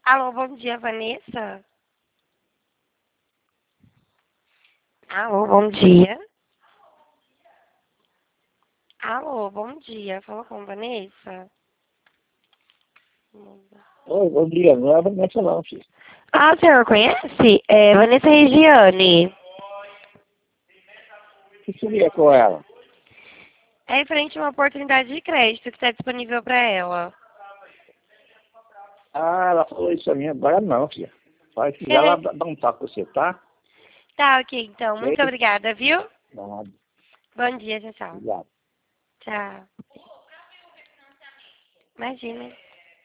Alô, bom dia, Vanessa. Alô, bom dia. Alô, bom dia. Falou com Vanessa? Oi, bom dia. Não é a Vanessa não, filho. Ah, o senhor conhece? É Vanessa Regiane. O que seria com ela? É referente a uma oportunidade de crédito que está disponível para ela. Ah, ela falou isso a mim agora não, filha. Vai que já ela É. dá um toque com você, tá? Tá, ok, então. Muito Ok? obrigada, viu? Nada. Bom dia, tchau, tchau. Obrigado. Tchau. Imagina.